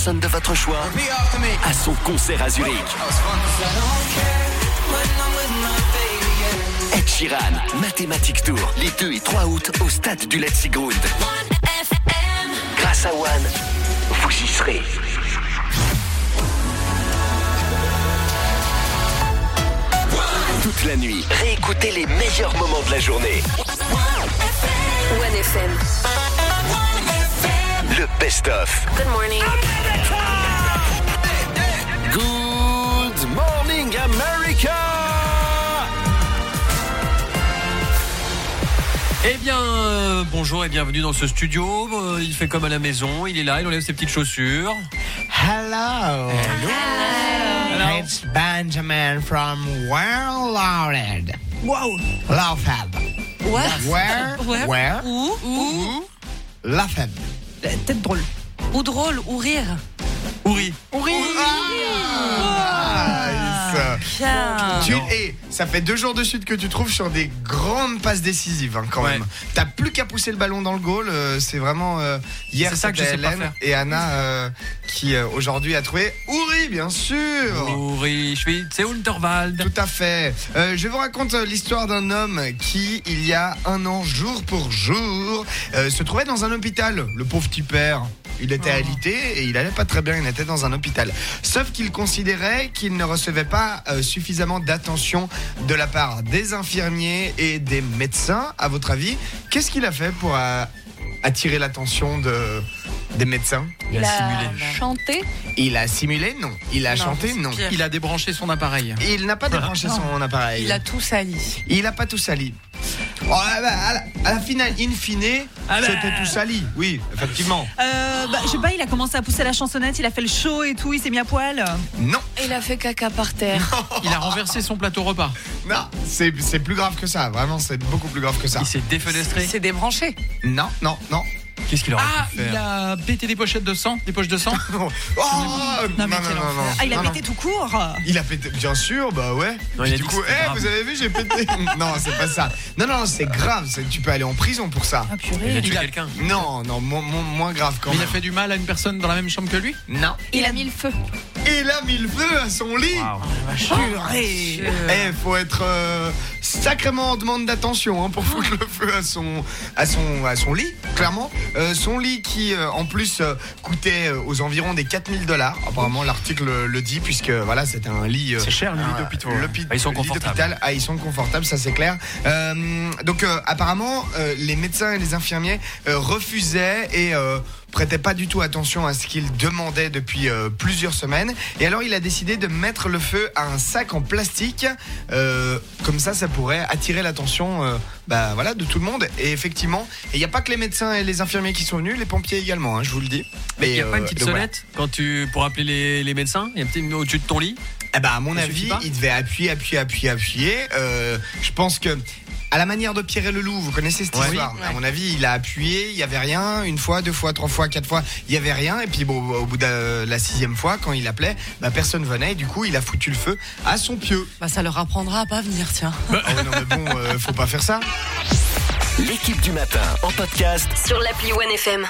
personne de votre choix à son concert à Zurich. Ed Sheeran, Mathematic Tour, les 2 et 3 août au stade du Letzigrund. Grâce à One, vous y serez. Toute la nuit, réécoutez les meilleurs moments de la journée. One FM. Le best-of. Good morning. Good morning, America! Eh bien, bonjour et bienvenue dans ce studio. Il fait comme à la maison, il est là, il enlève ses petites chaussures. Hello. It's Benjamin from Warlord. Wow. Lafab. What? Where? Où? Lafab. Tête drôle. Ou drôle, ou rire. Ouri. Ça fait 2 jours de suite que tu trouves sur des grandes passes décisives quand même. T'as plus qu'à pousser le ballon dans le goal. C'est vraiment hier c'est ça que je sais pas faire. Et Anna qui aujourd'hui a trouvé Ouri, bien sûr. Ouri, c'est Unterwald. Tout à fait. Je vous raconte l'histoire d'un homme qui, il y a 1 an, jour pour jour, se trouvait dans un hôpital. Le pauvre petit père. Il était alité et il allait pas très bien, il était dans un hôpital. Sauf qu'il considérait qu'il ne recevait pas suffisamment d'attention de la part des infirmiers et des médecins. À votre avis, qu'est-ce qu'il a fait pour attirer l'attention des médecins? Il a simulé. Chanté. Il a simulé? Non. Il a chanté? Non. Pire. Il a débranché son appareil. Il n'a pas débranché son appareil. Il a tout sali. Il n'a pas tout sali. Oh, à la finale, in fine, c'était tout sali. Oui, effectivement. Je sais pas, il a commencé à pousser la chansonnette, il a fait le show et tout, il s'est mis à poil. Non. Il a fait caca par terre. Il a renversé son plateau repas. Non, c'est plus grave que ça. Vraiment, c'est beaucoup plus grave que ça. Il s'est défenestré. Il s'est débranché. Non. Qu'est-ce qu'il aurait pu faire? Il a pété des poches de sang. Non. Non, il a pété tout court. Il a pété, bien sûr, bah ouais. Non, Puis il a du dit coup, que c'était grave. vous avez vu, j'ai pété. Non, c'est pas ça. Non, c'est grave. Tu peux aller en prison pour ça. Ah, Il purée. a tué quelqu'un. Non, moins grave quand Il même. a fait du mal à une personne dans la même chambre que lui. Non. Il a mis le feu. Il a mis le feu à son lit. Purée. Faut être sacrément en demande d'attention pour foutre le feu à son lit, clairement. Son lit qui, en plus, coûtait aux environs des $4,000. Apparemment, l'article le dit, puisque voilà, c'était un lit. C'est cher, le lit d'hôpital. Ils sont confortables. Ils sont confortables, ça c'est clair. Donc, apparemment, les médecins et les infirmiers refusaient et prêtait pas du tout attention à ce qu'il demandait depuis plusieurs semaines. Et alors, il a décidé de mettre le feu à un sac en plastique. Comme ça pourrait attirer l'attention de tout le monde. Et effectivement, il n'y a pas que les médecins et les infirmiers qui sont venus, les pompiers également, je vous le dis. Mais il n'y a pas une petite sonnette pour appeler les médecins? Il y a peut-être au-dessus de ton lit? À mon avis, il devait appuyer. Je pense que à la manière de Pierre Leloup, vous connaissez cette histoire. À mon avis, il a appuyé, il n'y avait rien. 1 fois, 2 fois, 3 fois, 4 fois, il n'y avait rien. Et puis au bout de la 6e fois, quand il appelait, personne venait. Et du coup, il a foutu le feu à son pieu. Ça leur apprendra à pas venir, tiens. Non mais bon, faut pas faire ça. L'équipe du matin en podcast Sur l'appli One FM.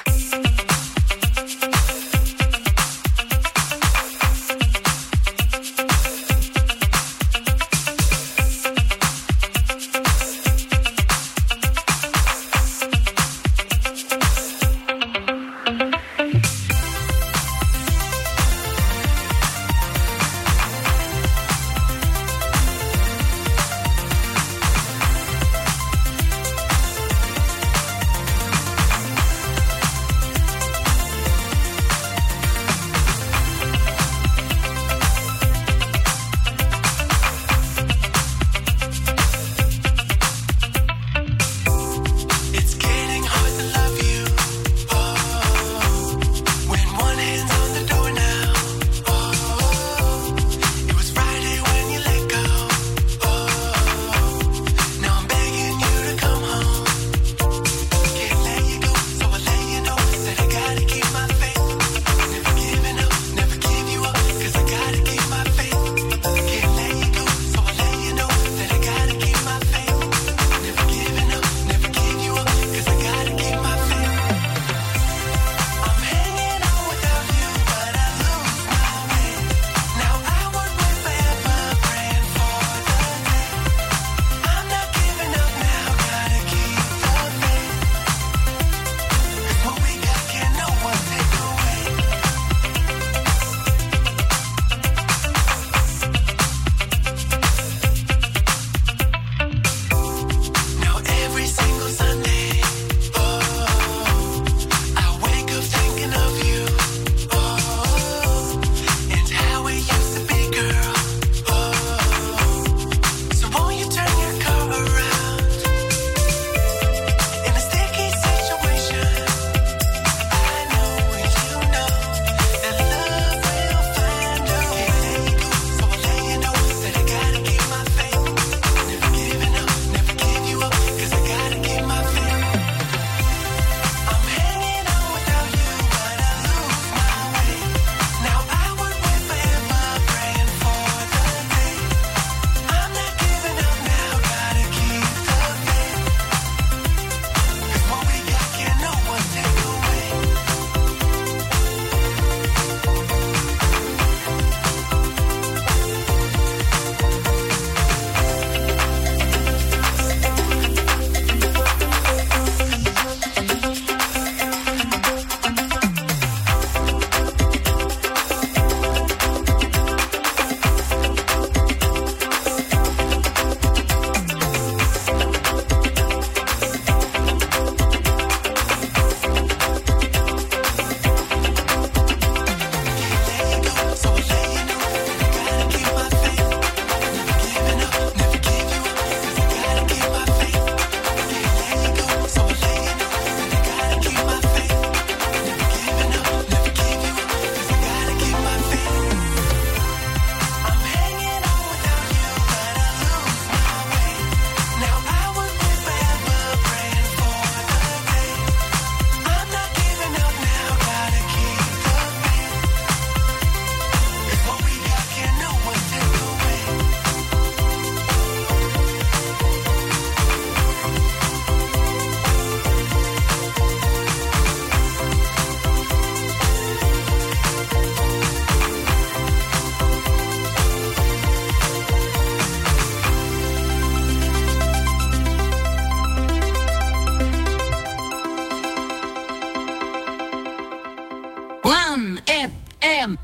FM.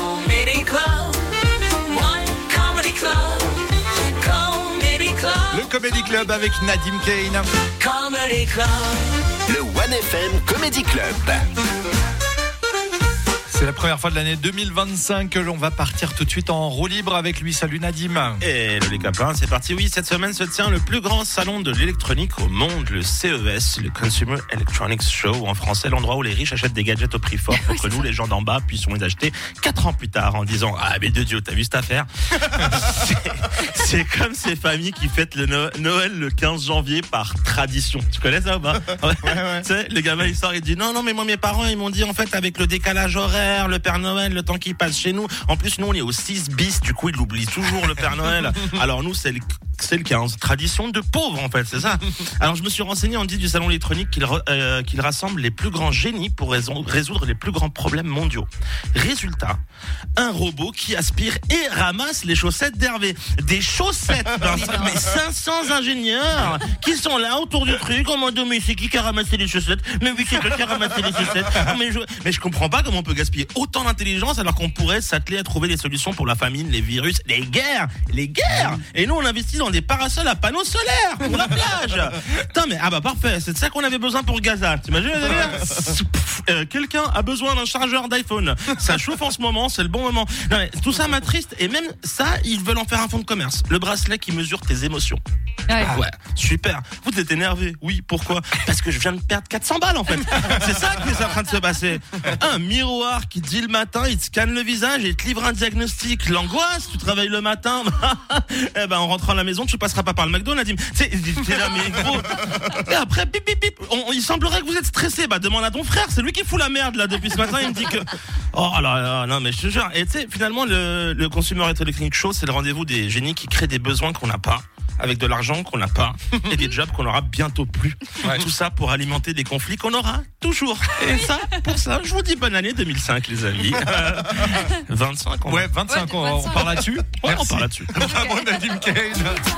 Le Comedy Club avec Nadim Kane. Le 1FM Comedy Club. C'est la première fois de l'année 2025 que l'on va partir tout de suite en roue libre avec lui. Salut Nadim. Et les copains, c'est parti. Oui, cette semaine se tient le plus grand salon de l'électronique au monde, le CES, le Consumer Electronics Show, ou en français, l'endroit où les riches achètent des gadgets au prix fort pour que nous, les gens d'en bas, puissions les acheter 4 ans plus tard en disant « Ah, mais de Dieu, t'as vu cette affaire ?» C'est comme ces familles qui fêtent le Noël le 15 janvier par tradition. Tu connais ça ou pas? Ouais. Tu sais, le gamin, il sort, il dit « Non, mais moi, mes parents, ils m'ont dit, en fait, avec le décalage horaire, le Père Noël, le temps qu'il passe chez nous. En plus, nous, on est au 6 bis, du coup, il oublie toujours le Père Noël. Alors, nous, c'est le 15. Tradition de pauvre, en fait, c'est ça. Alors, je me suis renseigné, on dit du salon électronique qu'il rassemble les plus grands génies pour résoudre les plus grands problèmes mondiaux. Résultat, un robot qui aspire et ramasse les chaussettes d'Hervé. Des chaussettes, mais 500 ingénieurs qui sont là autour du truc en mode mais c'est qui a ramassé les chaussettes? Mais oui, c'est toi qui a ramassé les chaussettes. Mais je comprends pas comment on peut gaspiller autant d'intelligence alors qu'on pourrait s'atteler à trouver des solutions pour la famine, les virus, les guerres. Et nous, on investit dans des parasols à panneaux solaires pour la plage. Putain, mais parfait, c'est de ça qu'on avait besoin pour Gaza. T'imagines? Quelqu'un a besoin d'un chargeur d'iPhone. Ça chauffe en ce moment, c'est le bon moment. Non, mais tout ça m'attriste et même ça, ils veulent en faire un fonds de commerce. Le bracelet qui mesure tes émotions. Ouais, super. Vous êtes énervé? Oui, pourquoi? Parce que je viens de perdre 400 balles en fait. C'est ça qui est en train de se passer. Un miroir qui te dit le matin, il te scanne le visage et il te livre un diagnostic. L'angoisse, tu travailles le matin, en rentrant à la maison, tu passeras pas par le McDo, Nadim. T'es là, mais gros. Et après, bip, il semblerait que vous êtes stressé. Demande à ton frère, c'est lui qui fout la merde là depuis ce matin. Il me dit que. Oh là, non, mais je te jure. Et tu sais, finalement, le Consumer Electronics Show, c'est le rendez-vous des génies qui créent des besoins qu'on n'a pas, avec de l'argent qu'on n'a pas et des jobs qu'on aura bientôt plus. Ouais. Tout ça pour alimenter des conflits qu'on aura toujours. Et ça, pour ça, je vous dis bonne année 2005, les amis. 25 ans. Ouais, 25 ans, on part là-dessus. Ouais, on part là-dessus. Bravo Nadim Kane.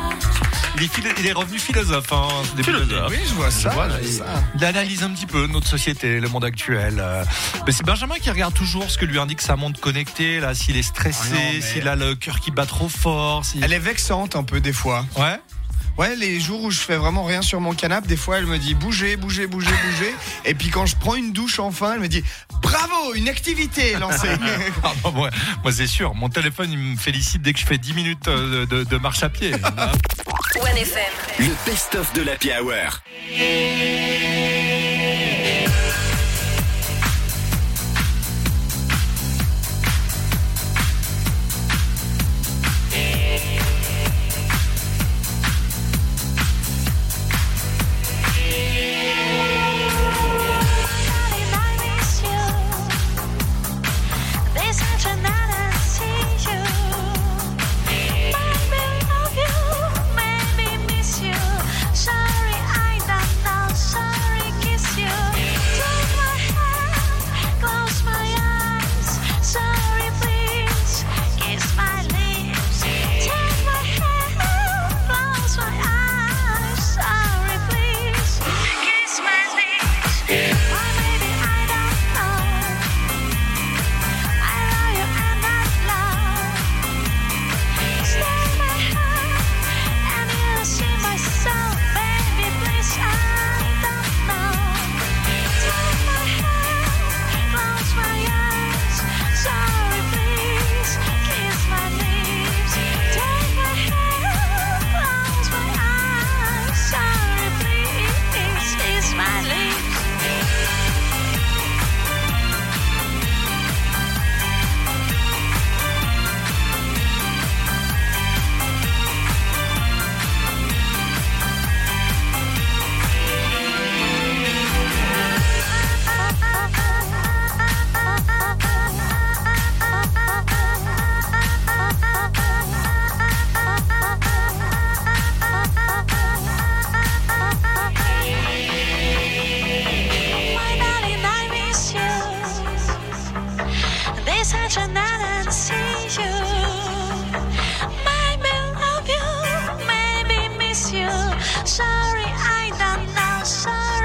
Il est revenu philosophe. Oui, je vois ça. Il analyse un petit peu notre société, le monde actuel. Mais c'est Benjamin qui regarde toujours ce que lui indique sa montre connectée, là, s'il est stressé, s'il a le cœur qui bat trop fort. Elle est vexante un peu des fois. Ouais, les jours où je fais vraiment rien sur mon canapé, des fois elle me dit bougez. Et puis quand je prends une douche enfin, elle me dit bravo, une activité lancée. Moi c'est sûr, mon téléphone il me félicite dès que je fais 10 minutes de marche à pied. 1FM. Le best-of de l'Happy Hour.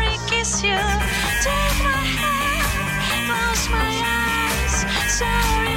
Sorry.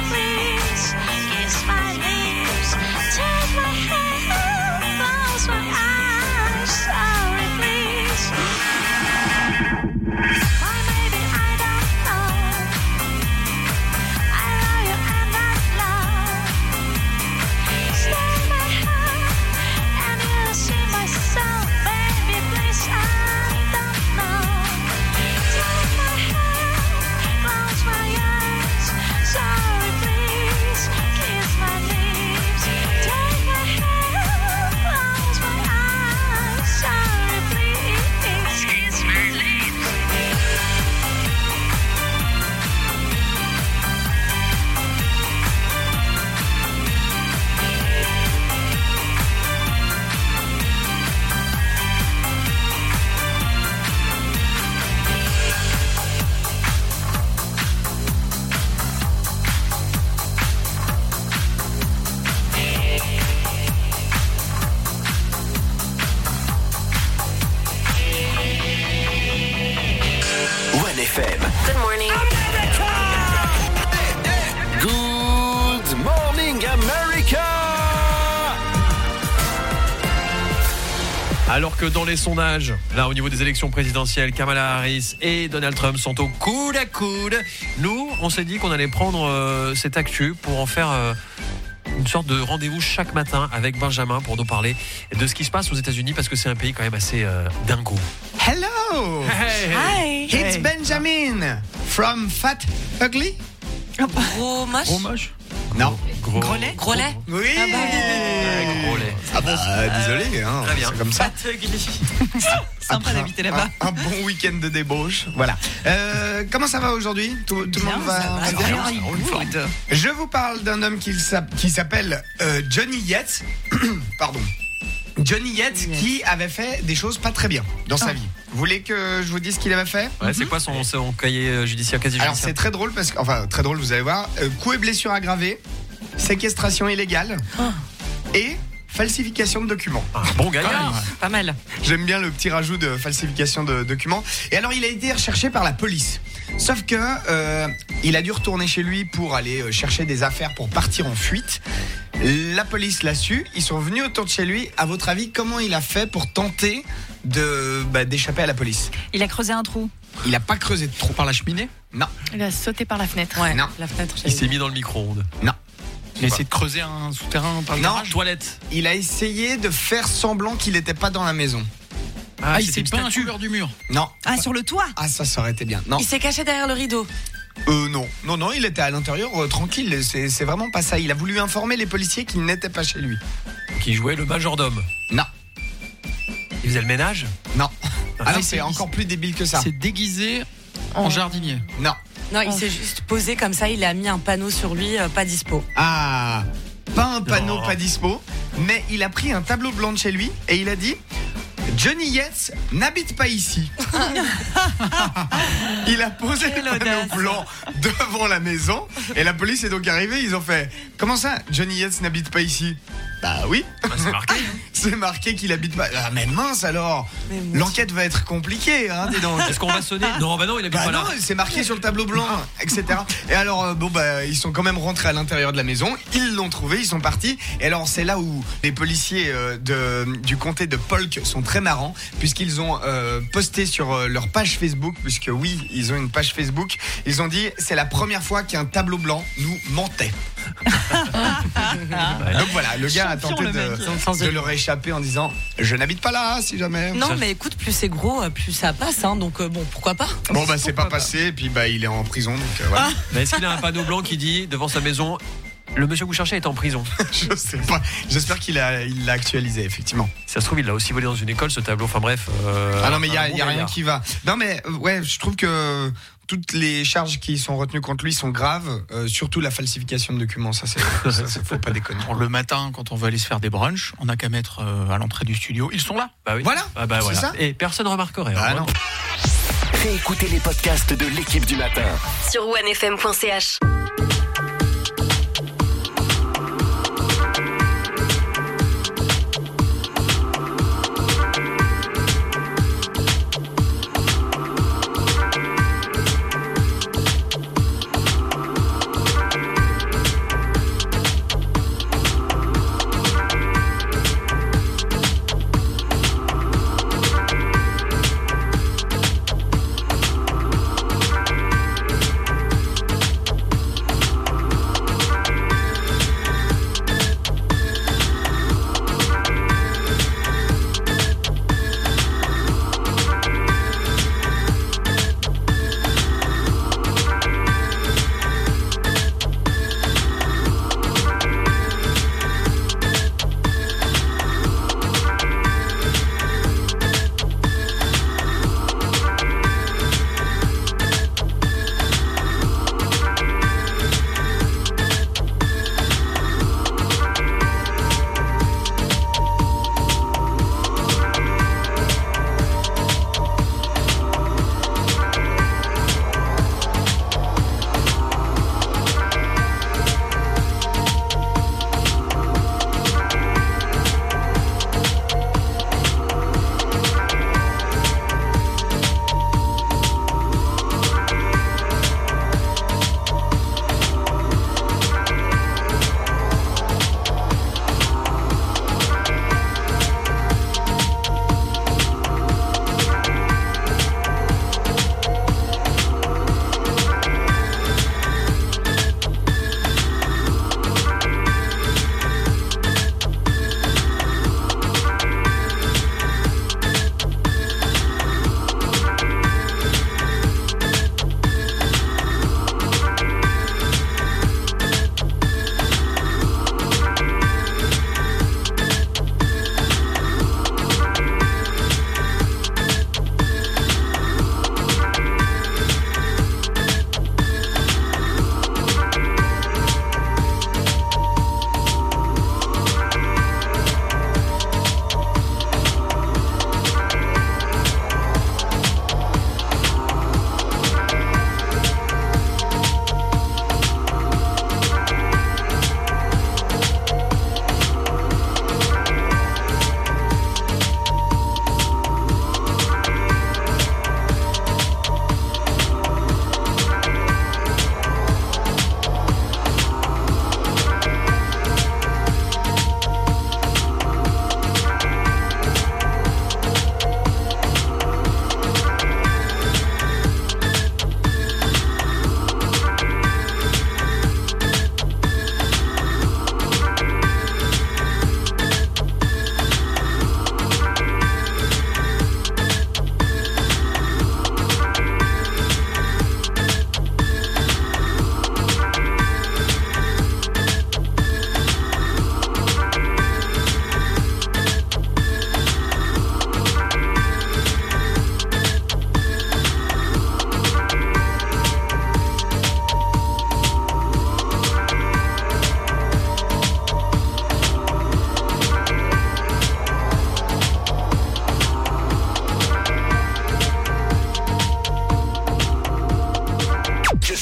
Alors que dans les sondages, là au niveau des élections présidentielles, Kamala Harris et Donald Trump sont au coude à coude. Nous, on s'est dit qu'on allait prendre cette actu pour en faire une sorte de rendez-vous chaque matin avec Benjamin pour nous parler de ce qui se passe aux États-Unis parce que c'est un pays quand même assez dingo. Hello! Hey. Hi. It's Benjamin from Fat Ugly? Gros moche. Gros moche. Non. Gros lait. Gros lait. Oui! Gros lait. Ah bah, désolé, hein, très bien. c'est comme ça. Sympa d'habiter là-bas. Un bon week-end de débauche. Voilà. Comment ça va aujourd'hui? Tout le monde va bien? Je vous parle d'un homme qui s'appelle Johnny Yates. Pardon. Johnny Yates qui avait fait des choses pas très bien dans sa vie. Vous voulez que je vous dise ce qu'il avait fait? Ouais, c'est quoi son cahier judiciaire, quasi Alors judiciaire? c'est très drôle parce que, enfin très drôle, vous allez voir. Coups et blessures aggravées, séquestration illégale et falsification de documents. Un bon gars. Pas mal. J'aime bien le petit rajout de falsification de documents. Et alors, il a été recherché par la police. Sauf que il a dû retourner chez lui pour aller chercher des affaires pour partir en fuite. La police l'a su. Ils sont venus autour de chez lui. À votre avis, comment il a fait pour tenter d'échapper à la police? Il a creusé un trou. Il n'a pas creusé de trou. Par la cheminée? Non. Il a sauté par la fenêtre. Ouais. Non. La fenêtre. Il s'est mis dans le micro-ondes. Non. Il a essayé de creuser un souterrain par le Non. garage? Toilette. Il a essayé de faire semblant qu'il n'était pas dans la maison. Ah, il c'était s'est une peint un statue. couleur du mur. Non. Ah, sur le toit. Ah, ça aurait été bien. Non. Il s'est caché derrière le rideau. Non, il était à l'intérieur tranquille. C'est vraiment pas ça. Il a voulu informer les policiers qu'il n'était pas chez lui. Qui jouait le majordome. Non. Il faisait le ménage. Non. Ah non, il c'est s'est- encore plus débile que ça. C'est déguisé en jardinier. Non. Non, il s'est juste posé comme ça. Il a mis un panneau sur lui, pas dispo. Ah, pas un panneau, Non. pas dispo, mais il a pris un tableau blanc de chez lui et il a dit Johnny Yates n'habite pas ici. Il a posé le panneau blanc devant la maison et la police est donc arrivée. Ils ont fait comment ça, Johnny Yates n'habite pas ici? Bah oui, Bah, c'est marqué. c'est marqué qu'il habite pas. Ah mais mince alors, Mais mon l'enquête va être compliquée, hein, dis donc. Est-ce qu'on va sonner? Non, bah non, il habite Bah pas non, là. c'est marqué sur le tableau blanc, etc. Et alors, ils sont quand même rentrés à l'intérieur de la maison. Ils l'ont trouvé, ils sont partis. Et alors, c'est là où les policiers du comté de Polk sont très marrants, puisqu'ils ont posté sur leur page Facebook, puisque oui, ils ont une page Facebook. Ils ont dit, c'est la première fois qu'un tableau blanc nous mentait. Donc voilà, le gars a tenté le mec. de leur échapper en disant, je n'habite pas là, si jamais. Non, mais écoute, plus c'est gros, plus ça passe. Hein, donc bon, pourquoi pas? Bon bah c'est pas passé, et puis il est en prison, donc voilà. Mais est-ce qu'il a un panneau blanc qui dit devant sa maison le monsieur que vous cherchez est en prison? Je sais pas. J'espère qu'il l'a actualisé, effectivement. Si ça se trouve, il l'a aussi volé dans une école, ce tableau. Enfin bref. Ah non, mais il y a un bon rien gaillard. qui va. Non, mais ouais, je trouve que toutes les charges qui sont retenues contre lui sont graves. Surtout la falsification de documents, ça faut pas déconner. Le matin, quand on veut aller se faire des brunchs, on n'a qu'à mettre à l'entrée du studio. Ils sont là. Bah oui. Voilà. Ah bah C'est voilà. ça. Et personne remarquerait. Ah hein. non. Réécoutez les podcasts de l'équipe du matin. Sur onefm.ch.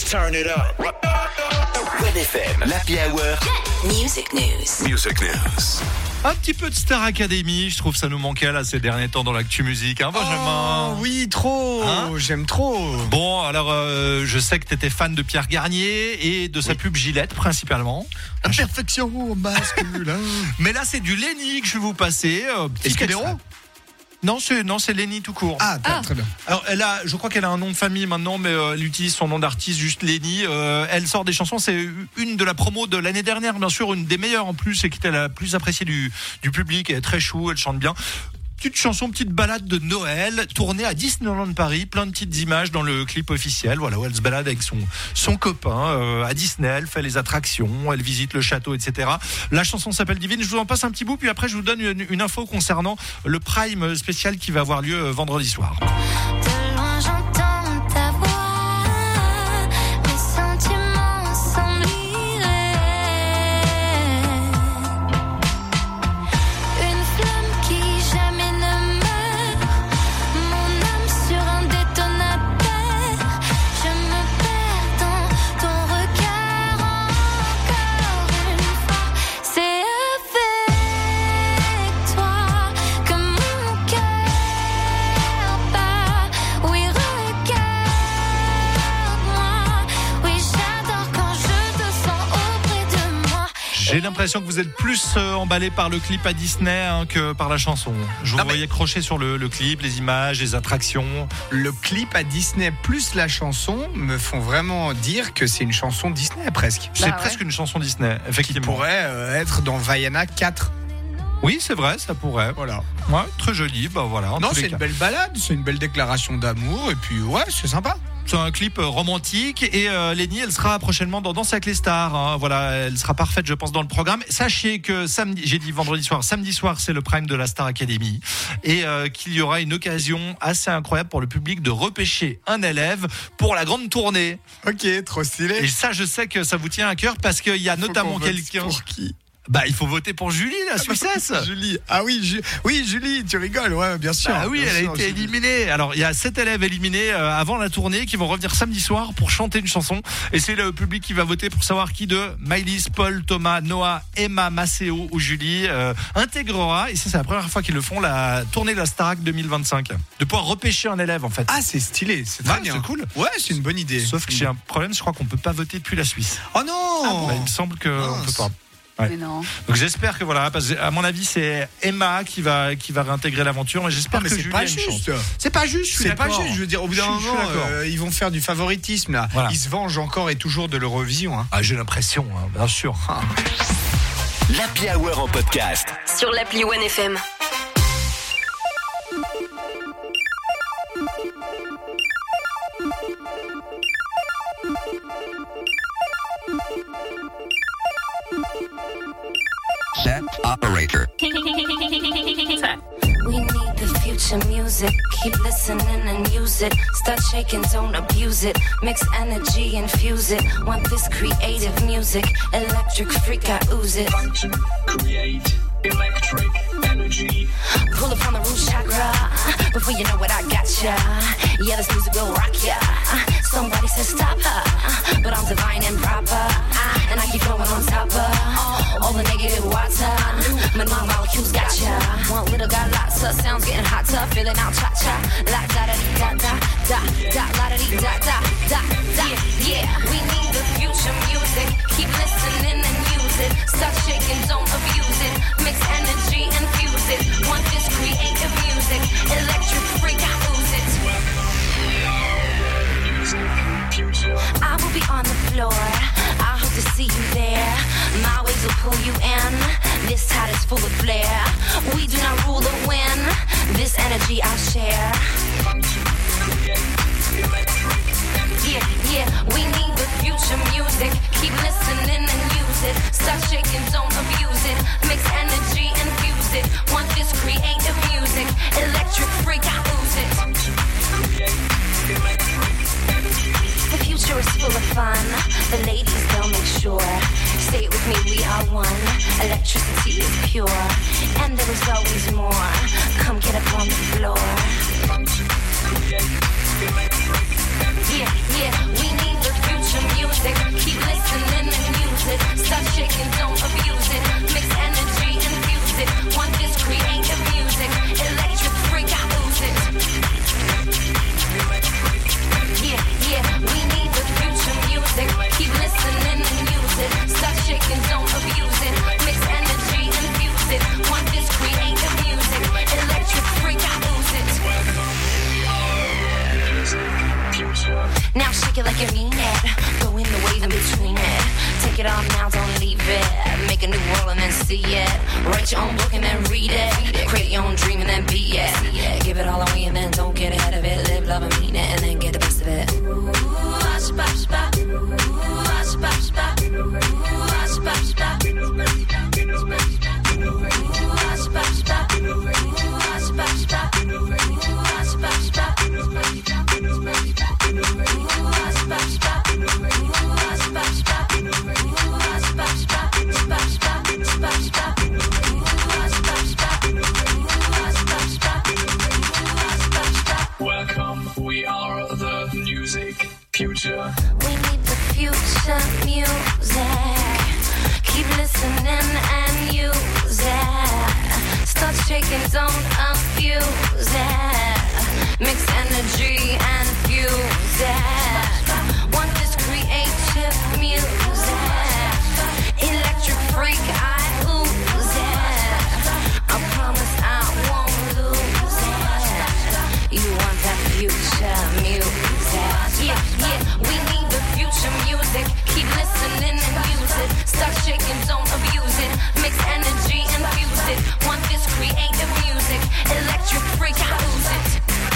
turn it up. One FM, l'Happy Hour. Music News. Music News. Un petit peu de Star Academy, je trouve que ça nous manquait là ces derniers temps dans l'actu musique, hein, Benjamin? Oh, oui, trop. Hein? J'aime trop. Bon, alors je sais que t'étais fan de Pierre Garnier et de sa pub Gillette principalement. La perfection masculin. Mais là, c'est du Lenny que je vais vous passer. Petit Est-ce qu'elle est extrait. rond? Non, c'est Lenny tout court. Ah, très bien. Alors, je crois qu'elle a un nom de famille maintenant, mais elle utilise son nom d'artiste, juste Lenny. Elle sort des chansons, c'est une de la promo de l'année dernière, bien sûr, une des meilleures en plus, et qui était la plus appréciée du public. Elle est très chou, elle chante bien. Petite chanson, petite balade de Noël, tournée à Disneyland Paris, plein de petites images dans le clip officiel, voilà, où elle se balade avec son copain à Disney, elle fait les attractions, elle visite le château, etc. La chanson s'appelle Divine, je vous en passe un petit bout, puis après je vous donne une info concernant le Prime spécial qui va avoir lieu vendredi soir. De loin j'entends ta voix, mes sentiments s'enliraient. Une flamme qui jamais ne meurt, mon âme sur un détonateur. Je me perds dans ton regard encore une fois. C'est avec toi que mon cœur bat. Oui, regarde-moi. Oui, j'adore quand je te sens auprès de moi. J'ai l'impression que vous êtes plus emballé par le clip à Disney que par la chanson. Je vous voyais crocher sur le clip, les images, les attractions. Le clip à Disney plus la chanson me font vraiment dire que c'est une chanson Disney presque. C'est presque une chanson Disney, Qui effectivement. pourrait être dans Vaiana 4. Oui, c'est vrai, ça pourrait. Voilà. Ouais, très joli, bah voilà. en Non, tous les c'est cas. une belle balade, c'est une belle déclaration d'amour, et puis ouais, c'est sympa. C'est un clip romantique et Lenny, elle sera prochainement dans Danse avec les stars. Hein. Voilà, elle sera parfaite, je pense, dans le programme. Sachez que samedi soir, c'est le Prime de la Star Academy et qu'il y aura une occasion assez incroyable pour le public de repêcher un élève pour la grande tournée. Ok, trop stylé. Et ça, je sais que ça vous tient à cœur parce qu'il y a notamment Faut qu'on vote quelqu'un. Pour qui? Bah, il faut voter pour Julie, la Suissesse. Julie. Ah oui, oui, Julie, tu rigoles, ouais, bien sûr. Ah oui, bien elle a sûr, été Julie. éliminée. Alors, il y a 7 élèves éliminés avant la tournée qui vont revenir samedi soir pour chanter une chanson. Et c'est le public qui va voter pour savoir qui de Maëlys, Paul, Thomas, Noah, Emma, Maceo ou Julie intégrera. Et ça, c'est la première fois qu'ils le font, la tournée de la Starac 2025. De pouvoir repêcher un élève, en fait. Ah, c'est stylé, c'est très Ouais, bien. c'est cool. Ouais, c'est une bonne idée. Sauf que j'ai un problème, je crois qu'on peut pas voter depuis la Suisse. Oh non Bah, il me semble qu'on peut pas. Ouais. Mais non. Donc j'espère que voilà, parce que à mon avis c'est Emma qui va réintégrer l'aventure, mais j'espère mais que c'est Julie pas a une chance. juste. C'est pas juste, je suis C'est pas d'accord. juste, je veux dire, au bout d'un Je suis moment, d'accord. ils vont faire du favoritisme là. Voilà. Ils se vengent encore et toujours de l'Eurovision. Hein. Ah, j'ai l'impression, hein, bien sûr. L'Happy Hour en podcast. Sur l'appli One FM. Set operator. We need the future music. Keep listening and use it. Start shaking, don't abuse it. Mix energy, infuse it. Want this creative music. Electric freak, I ooze it. Create electric energy. Pull up on the root chakra. Before you know it, I gotcha. Yeah, this music will rock ya. Somebody says stop her. But I'm divine and proper. And I keep going on top of all the negative water. My new molecules gotcha. One little got lots of sounds getting hotter. Feeling out cha cha. La da da da da da da la da da da da da. Yeah, we need the future music. Keep listening and use it. Start shaking, don't abuse it. Mix energy and fuse it. Want this creative music. Electric freak, I lose it. I will be on the floor. I hope to see you there. My ways will pull you in. This tide is full of flair. We do not rule or win. This energy I'll share. Yeah, yeah, we need the future music. Keep listening and use it. Start shaking, don't abuse it. Mix energy and fuse it. Want this creative music. Electric freak, I lose it. The future is full of fun. The ladies, they'll make sure. Say it with me, we are one. Electricity is pure. And there is always more. Come get up on the floor. Yeah, yeah, we need the future music. Keep listening and use it. Stop shaking, don't abuse it. Mix energy, infuse it. Want this creative music. Electric freak, I lose it. Yeah, yeah, we need the future music. Keep listening and use it. Stop shaking, don't abuse it. Mix energy, infuse it. Want this creative music. Electric freak, I lose it. Now shake it like you mean it. Go in the wave in between it. Take it off now, don't leave it. Make a new world and then see it. Write your own book and then read it. Create your own dream and then be it. Give it all away and then don't get ahead of it. Live, love, and mean it and then get the best of it. Ooh, ashba, ashba. Ooh, ashba, ashba. Ooh, ashba, ashba. Ooh, ashba, ashba. Ooh, ashba, ashba. Welcome, we are the music future. We need the future music. Keep listening and use it. Start shaking, don't abuse it. Mix energy and fuse it. Want this creative music. Electric freak, I lose it. I promise I won't lose it. You want that future music. Yeah, yeah, we need the future music. Keep listening and use it. Stop shaking, don't abuse it. Mix energy and fuse it. Want this creative music. Electric freak, I lose it.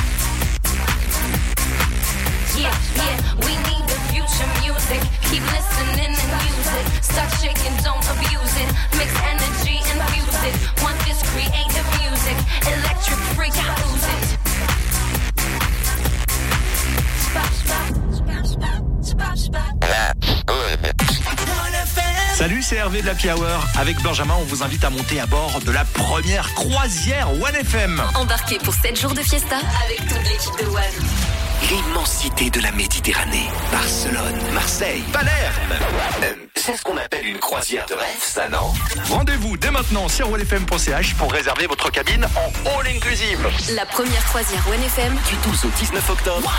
Yeah, yeah, we need the future music. Keep listening and use it. Stop shaking, don't abuse it. Mix energy and fuse it. Want this creative music. Electric freak, I lose it. Salut, c'est Hervé de l'Happy Hour. Avec Benjamin, on vous invite à monter à bord de la première croisière 1FM. Embarquez pour 7 jours de fiesta avec toute l'équipe de One. L'immensité de la Méditerranée. Barcelone, Marseille, Palerme. C'est ce qu'on appelle une croisière de rêve, ça, non? Rendez-vous dès maintenant sur onefm.ch pour réserver votre cabine en all inclusive. La première croisière One FM Du 12 au 19 octobre.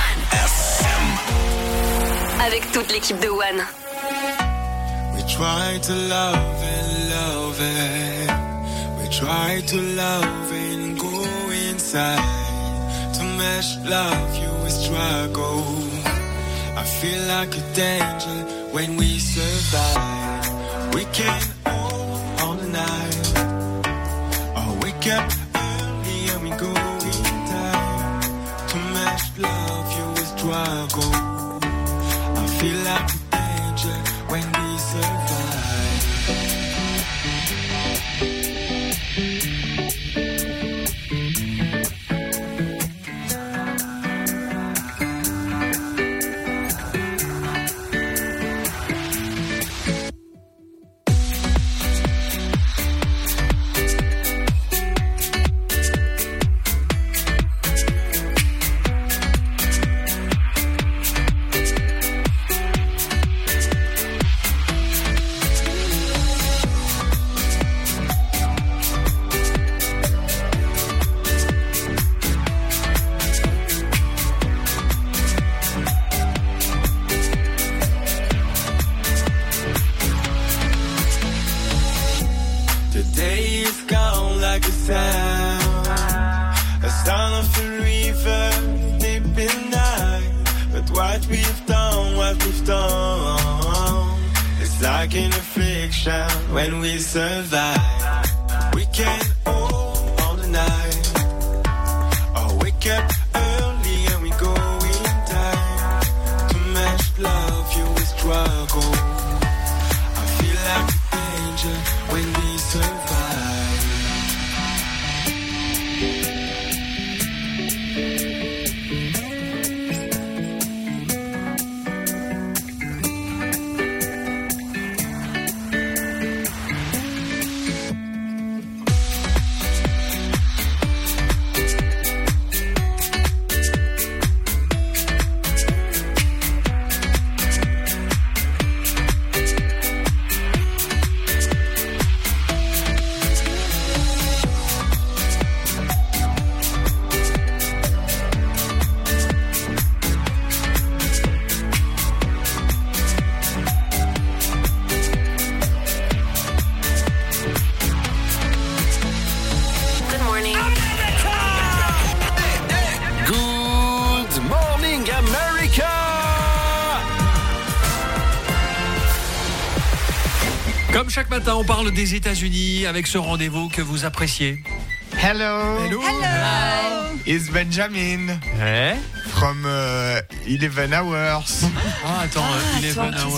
avec toute l'équipe de One. We try to love it. We try to love and go inside. To mesh love, you will struggle. I feel like a danger when we survive. We can all the night. Or wake up early and we go in time. To mesh love, you will struggle. I feel like a danger when we survive. When we survive, we can all the night. Or wake up early and we go in time. To match love, you will struggle. I feel like a danger when we survive. Comme chaque matin, on parle des États-Unis avec ce rendez-vous que vous appréciez. Hello. Hello. It's Benjamin Ouais. from 11 hours. Oh, attends, 11 hours.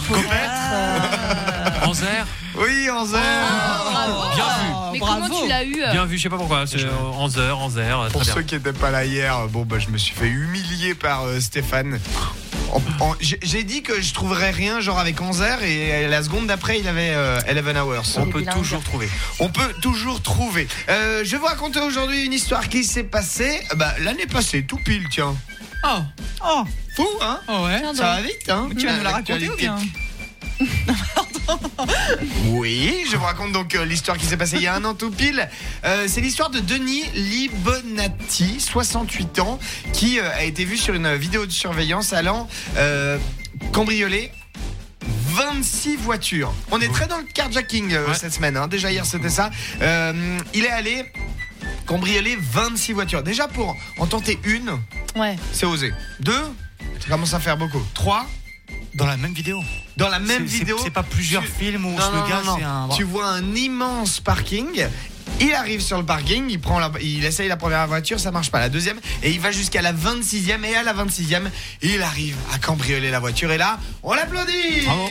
Être 11 heures. Oui, 11 heures. Bien vu. Mais comment tu l'as eu Bien vu, je sais pas pourquoi. C'est 11 heures, Pour très ceux bien. qui n'étaient pas là hier, je me suis fait humilier par Stéphane. J'ai dit que je trouverais rien genre avec 11h et la seconde d'après il avait 11 hours. On peut toujours trouver. On peut toujours trouver. Je vais vous raconter aujourd'hui une histoire qui s'est passée l'année passée, tout pile, tiens. Oh, Fou, hein? oh ouais. Ça va vite, hein? Tu vas nous la raconter ou bien? Oui, je vous raconte donc l'histoire qui s'est passée il y a un an tout pile. C'est l'histoire de Denis Libonati, 68 ans, qui a été vu sur une vidéo de surveillance allant cambrioler 26 voitures. On est très dans le carjacking cette semaine, hein. Déjà hier c'était ça. Il est allé cambrioler 26 voitures. Déjà pour en tenter une, c'est osé. 2, ça commence à faire beaucoup. 3, Dans la même vidéo. dans la même vidéo. C'est pas plusieurs films où le gars c'est un. Tu vois un immense parking. Il arrive sur le parking, il essaye la première voiture, ça marche pas. La deuxième, et il va jusqu'à la 26e. Et à la 26e, il arrive à cambrioler la voiture. Et là, on l'applaudit. Bravo.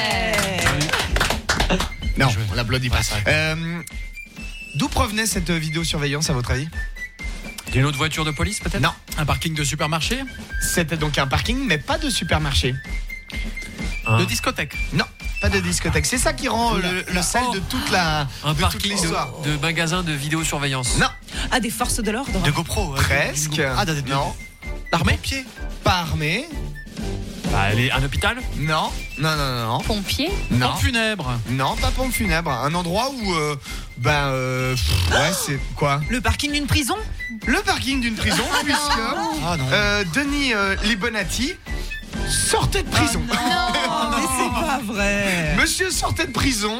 Non, on l'applaudit pas. D'où provenait cette vidéosurveillance à votre avis? D'une autre voiture de police peut-être? Non, Un parking de supermarché? c'était donc un parking, mais pas de supermarché. De discothèque? Non, pas de discothèque. C'est ça qui rend le sel de toute la Un de parking toute l'histoire. de magasin de vidéosurveillance. Non, Ah, des forces de l'ordre. De GoPro? presque. Non, L'armée? pas armé. Un hôpital? Non, non. Pompier. Non. Pompe funèbre? Non, pas pompe funèbre. Un endroit où, c'est quoi? Le parking d'une prison? Le parking d'une prison, puisque Ah non. Denis Libonati sortait de prison. Mais c'est pas vrai. Monsieur sortait de prison.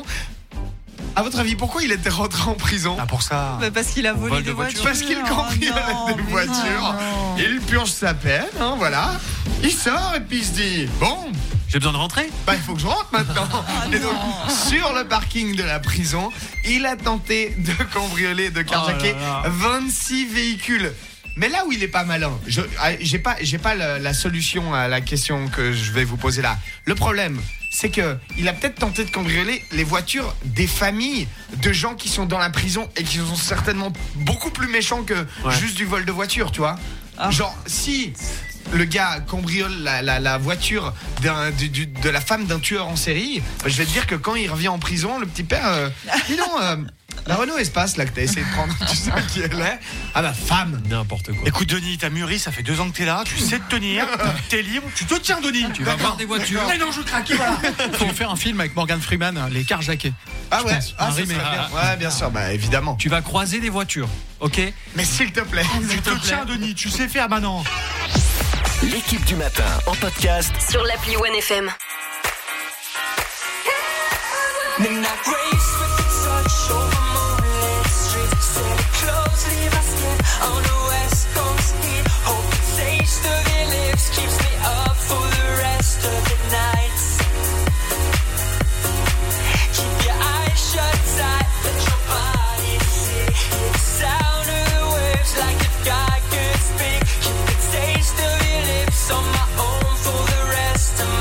À votre avis, pourquoi il était rentré en prison? Ah, pour ça. Bah, parce qu'il a volé vol des de voiture. voitures. Parce qu'il cambriolait des voitures. Il purge sa peine, hein, voilà. Il sort et puis il se dit, bon, J'ai besoin de rentrer? il faut que je rentre maintenant. Et donc, sur le parking de la prison, il a tenté de cambrioler, de carjacker 26 véhicules. Mais là où il est pas malin, j'ai pas la solution à la question que je vais vous poser là. Le problème, c'est que il a peut-être tenté de cambrioler les voitures des familles de gens qui sont dans la prison et qui sont certainement beaucoup plus méchants que juste du vol de voiture, tu vois. Genre, si le gars cambriole la voiture de la femme d'un tueur en série, je vais te dire que quand il revient en prison, le petit père, dis donc, la Renault Espace là que t'as essayé de prendre, tu sais qui elle est? Ah bah femme. N'importe quoi. Écoute Denis, t'as mûri, ça fait 2 ans que t'es là, tu sais te tenir, t'es libre, tu te tiens Denis. Tu vas voir des voitures. Mais non, je craque, voilà. Faut faire un film avec Morgan Freeman, les carjackés. Ah ouais, Un ça serait remake. bien. Ouais, bien sûr, bah évidemment. Tu vas croiser des voitures, ok? Mais s'il te plaît. Tu te tiens Denis, tu sais faire maintenant. L'équipe du matin en podcast. Sur l'appli OneFM.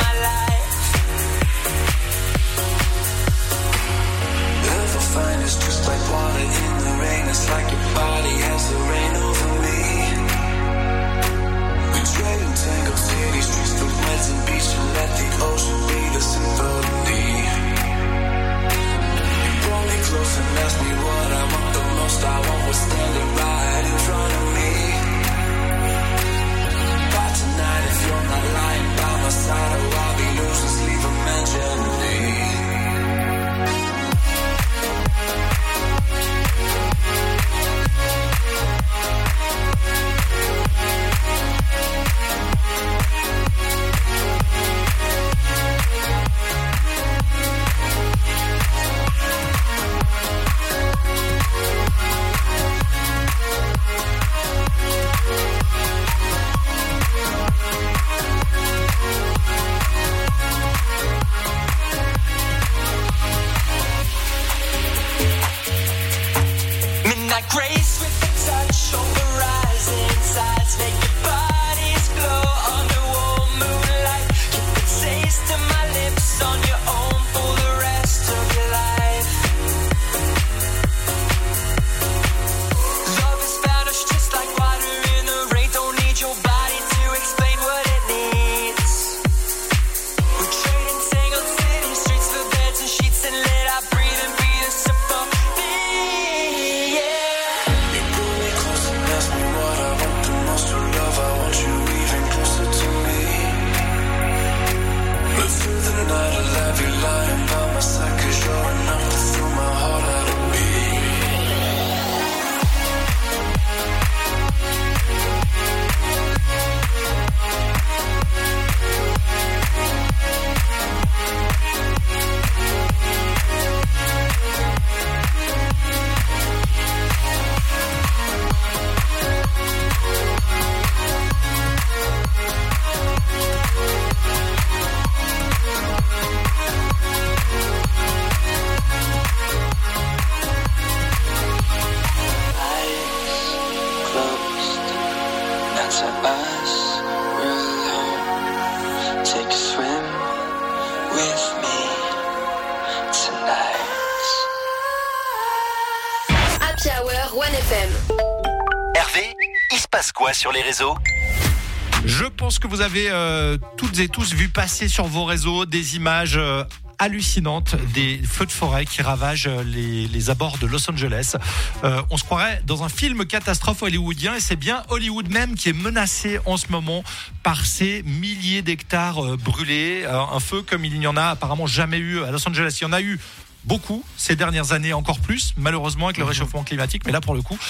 Finest Happy Hour 1FM. Hervé, il se passe quoi sur les réseaux ? Je pense que vous avez toutes et tous vu passer sur vos réseaux des images hallucinantes des feux de forêt qui ravagent les abords de Los Angeles. On se croirait dans un film catastrophe hollywoodien et c'est bien Hollywood même qui est menacé en ce moment par ces milliers d'hectares brûlés. Un feu comme il n'y en a apparemment jamais eu à Los Angeles. Il y en a eu beaucoup ces dernières années, encore plus malheureusement avec le réchauffement climatique, mais là pour le coup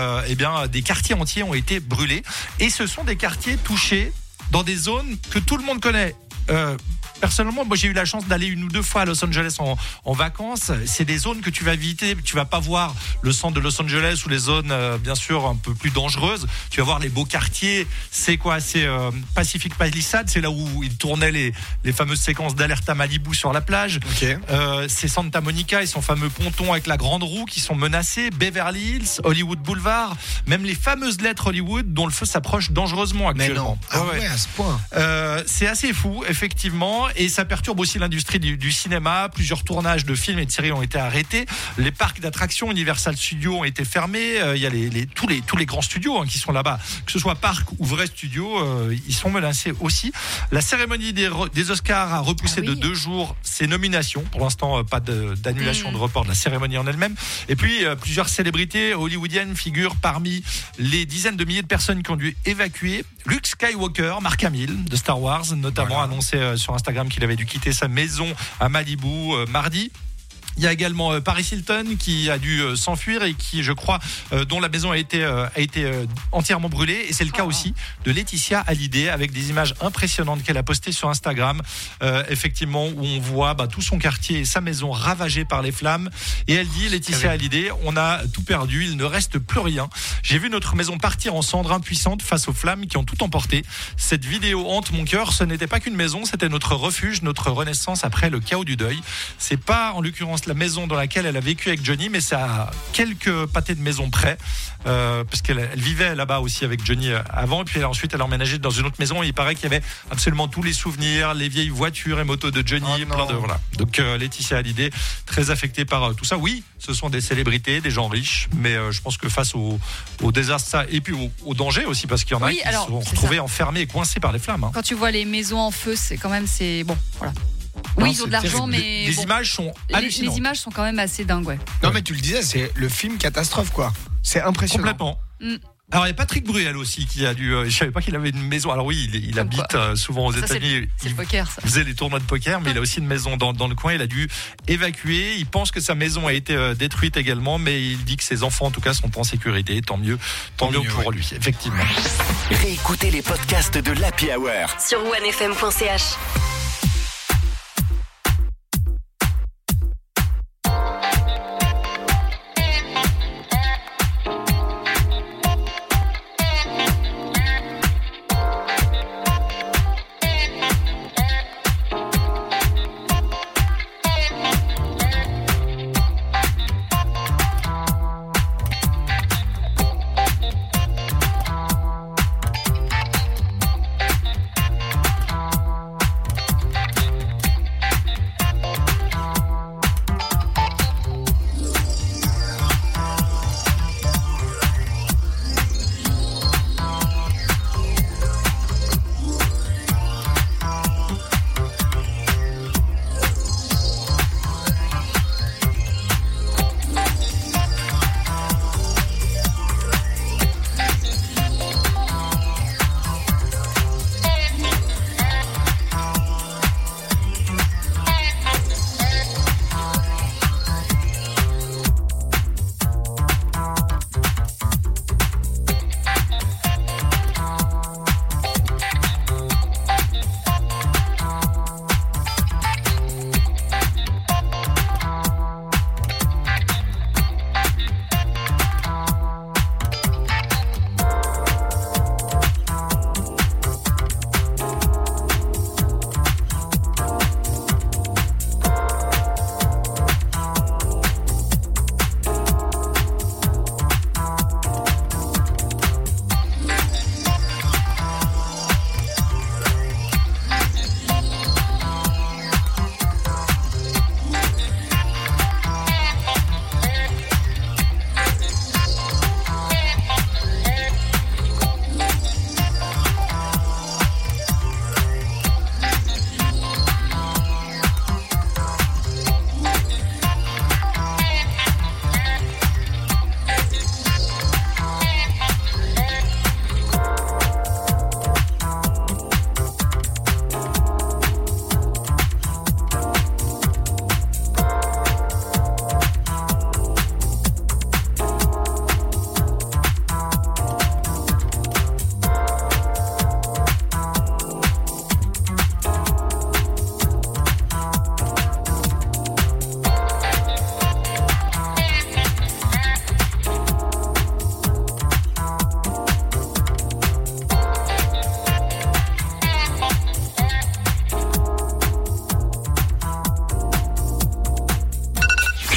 des quartiers entiers ont été brûlés et ce sont des quartiers touchés dans des zones que tout le monde connaît. Personnellement, moi j'ai eu la chance d'aller 1 ou 2 fois à Los Angeles en vacances. C'est des zones que tu vas visiter. Tu vas pas voir le centre de Los Angeles ou les zones bien sûr un peu plus dangereuses. Tu vas voir les beaux quartiers. C'est quoi ? C'est Pacific Palisades. C'est là où ils tournaient les fameuses séquences d'Alerte à Malibu sur la plage. Okay. C'est Santa Monica et son fameux ponton avec la grande roue qui sont menacés. Beverly Hills, Hollywood Boulevard, même les fameuses lettres Hollywood dont le feu s'approche dangereusement actuellement. Mais non. Ah ouais, à ce point. C'est assez fou, effectivement, et ça perturbe aussi l'industrie du cinéma. Plusieurs tournages de films et de séries ont été arrêtés. Les parcs d'attractions Universal Studios ont été fermés. Il y a tous les grands studios qui sont là-bas, que ce soit parcs ou vrais studios, ils sont menacés aussi. La cérémonie des Oscars a repoussé de 2 jours ses nominations. Pour l'instant, pas d'annulation de report de la cérémonie en elle-même. Et puis, plusieurs célébrités hollywoodiennes figurent parmi les dizaines de milliers de personnes qui ont dû évacuer. Luke Skywalker, Mark Hamill de Star Wars, notamment annoncé sur Instagram qu'il avait dû quitter sa maison à Malibu mardi. Il y a également Paris Hilton qui a dû s'enfuir et qui, je crois, dont la maison a été entièrement brûlée. Et c'est le cas aussi de Laetitia Hallyday avec des images impressionnantes qu'elle a postées sur Instagram. Effectivement, où on voit tout son quartier et sa maison ravagées par les flammes. Et elle dit, Laetitia Hallyday, on a tout perdu, il ne reste plus rien. J'ai vu notre maison partir en cendres impuissantes face aux flammes qui ont tout emporté. Cette vidéo hante mon cœur. Ce n'était pas qu'une maison, c'était notre refuge, notre renaissance après le chaos du deuil. C'est pas, en l'occurrence, la maison dans laquelle elle a vécu avec Johnny, mais c'est à quelques pâtés de maison près, parce qu'elle vivait là-bas aussi avec Johnny avant, et puis ensuite elle a emménagé dans une autre maison, et il paraît qu'il y avait absolument tous les souvenirs, les vieilles voitures et motos de Johnny, voilà. Donc Laetitia Hallyday, très affectée par tout ça. Oui, ce sont des célébrités, des gens riches, mais je pense que face au désastre, et puis au danger aussi, parce qu'il y en a qui se sont retrouvés enfermés et coincés par les flammes. Quand tu vois les maisons en feu, c'est quand même, bon, voilà. Oui, ils ont de l'argent, mais les images sont hallucinantes. Les images sont quand même assez dingues, ouais. Non, mais tu le disais, c'est le film catastrophe, quoi. C'est impressionnant. Complètement. Alors il y a Patrick Bruel aussi qui a dû. Je savais pas qu'il avait une maison. Alors oui, il habite souvent aux États-Unis. C'est le poker, ça. Il faisait les tournois de poker, mais il a aussi une maison dans le coin. Il a dû évacuer. Il pense que sa maison a été détruite également, mais il dit que ses enfants, en tout cas, sont en sécurité. Tant mieux pour lui, effectivement. Réécoutez les podcasts de l'Happy Hour sur onefm.ch.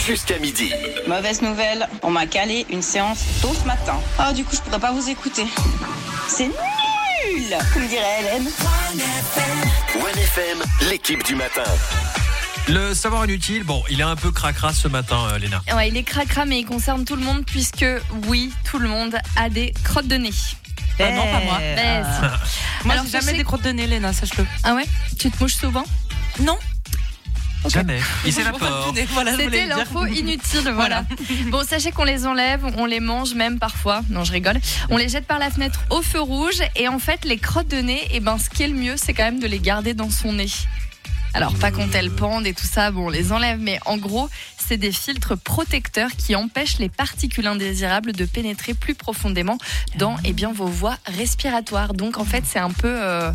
jusqu'à midi. Mauvaise nouvelle, on m'a calé une séance tôt ce matin. Ah, du coup, je pourrais pas vous écouter. C'est nul, comme dirait Hélène. 1FM, l'équipe du matin. Le savoir inutile, bon, il est un peu cracra ce matin, Léna. Ouais, il est cracra, mais il concerne tout le monde puisque, oui, tout le monde a des crottes de nez. Non, pas moi. Moi, Alors, j'ai jamais des crottes de nez, Léna, sache-le. Ah ouais? Tu te mouches souvent? Non. Okay. Jamais. Il s'évapore. Voilà, c'était l'info inutile, voilà. Bon, sachez qu'on les enlève, on les mange même parfois. Non, je rigole. On les jette par la fenêtre au feu rouge. Et en fait, les crottes de nez, ce qui est le mieux, c'est quand même de les garder dans son nez. Alors, pas quand elles pendent et tout ça, bon, on les enlève. Mais en gros, c'est des filtres protecteurs qui empêchent les particules indésirables de pénétrer plus profondément dans vos voies respiratoires. Donc, en fait, c'est un peu...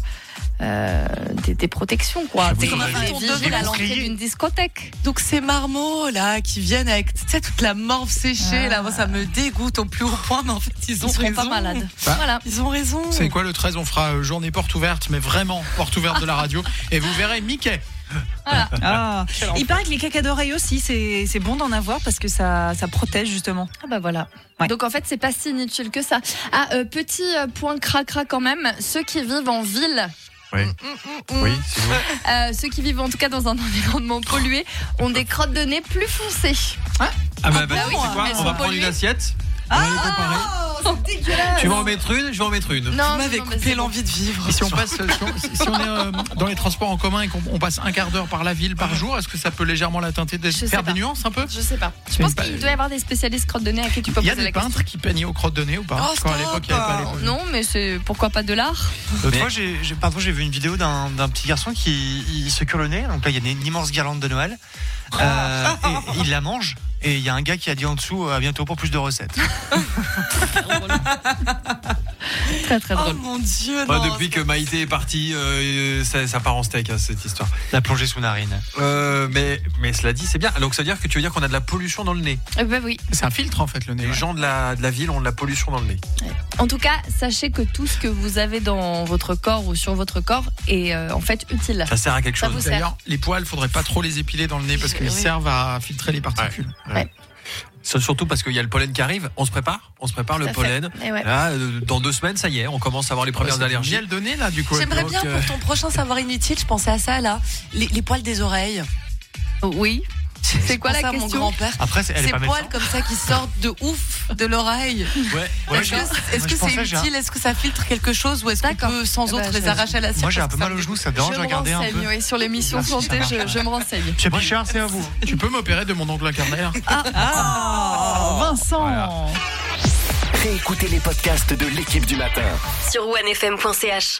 des protections, quoi. C'est comme un vigile à l'entrée d'une discothèque. Donc ces marmots là qui viennent avec toute la morve séchée là, moi ça me dégoûte au plus haut point, mais en fait ils seront pas malades. Voilà, ils ont raison. C'est quoi le 13? On fera journée porte ouverte, mais vraiment porte ouverte de la radio, et vous verrez Mickey. Voilà. Ah. Il paraît que les caca d'oreille aussi, c'est bon d'en avoir parce que ça protège justement. Ah bah voilà. Ouais. Donc en fait c'est pas si inutile que ça. Petit point cracra quand même, ceux qui vivent en ville. Oui, c'est vrai. Ceux qui vivent en tout cas dans un environnement pollué ont des crottes de nez plus foncées. Oui, oui, c'est quoi? On va prendre une assiette. On va les comparer. C'est dégueulasse. Tu vas en mettre une, je vais en mettre une. Non, vous m'avez coupé l'envie de vivre. Et si on passe, si on est dans les transports en commun et qu'on passe un quart d'heure par la ville par jour, est-ce que ça peut légèrement la teinter, faire des nuances un peu? Je sais pas. Je pense qu'il doit y avoir des spécialistes crottes de nez à qui tu peux poser la question. Il y a des peintres qui peignaient aux crottes de nez ou pas? Quand à l'époque il n'y avait pas les... Non, mais c'est pourquoi pas de l'art. L'autre fois, j'ai vu une vidéo d'un petit garçon qui se cure le nez. Donc là, il y a une immense guirlande de Noël. Et il la mange. Et il y a un gars qui a dit en dessous à bientôt pour plus de recettes. Très très drôle. Oh mon Dieu. Non, depuis que Maïté est partie, ça part en steak, cette histoire. La plongée sous narine. Mais cela dit, c'est bien. Donc ça veut dire que tu veux dire qu'on a de la pollution dans le nez? Bah oui. C'est un filtre en fait le nez. Les gens de la ville ont de la pollution dans le nez. En tout cas, sachez que tout ce que vous avez dans votre corps ou sur votre corps est en fait utile. Ça sert à quelque chose. D'ailleurs, les poils, faudrait pas trop les épiler dans le nez parce qu'ils servent à filtrer les particules. Ouais. Surtout parce qu'il y a le pollen qui arrive. On se prépare le pollen. Là, dans 2 semaines, ça y est, on commence à avoir les premières allergies. Miel de nez là, du coup. J'aimerais bien pour ton prochain savoir inutile, je pensais à ça là, les poils des oreilles. Oui. C'est quoi la question? Mon grand-père. Après, ces poils comme ça qui sortent de ouf de l'oreille. Est-ce que c'est utile? Est-ce que ça filtre quelque chose ou est-ce qu'on peut sans autre les arracher à la cire? Moi j'ai un peu mal au genou, ça dérange. Regardez un peu. Oui, sur l'émission santé, je me renseigne. Monsieur Pichard, c'est à vous. Tu peux m'opérer de mon ongle carnaire? Vincent. Voilà. Réécoutez les podcasts de l'équipe du matin sur onefm.ch.